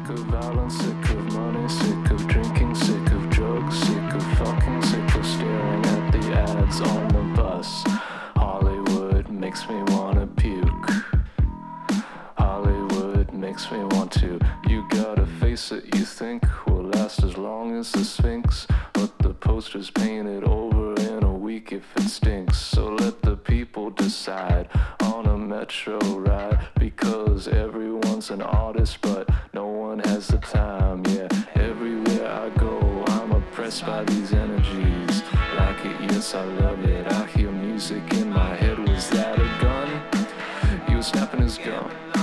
of violence, sick of money, sick of drinking, sick of drugs, sick of fucking, sick of staring at the ads on the bus. Hollywood makes me wanna puke. Hollywood makes me want to. You got a face that you think will last as long as the Sphinx, but the poster's painted over in a week if it stinks. So let the people decide on a metro ride, because everyone's an artist but no one has the time. Yeah, everywhere I go I'm oppressed by these energies. Like it, yes I love it. I hear music in my head. Was that a gun? He was snapping his gum.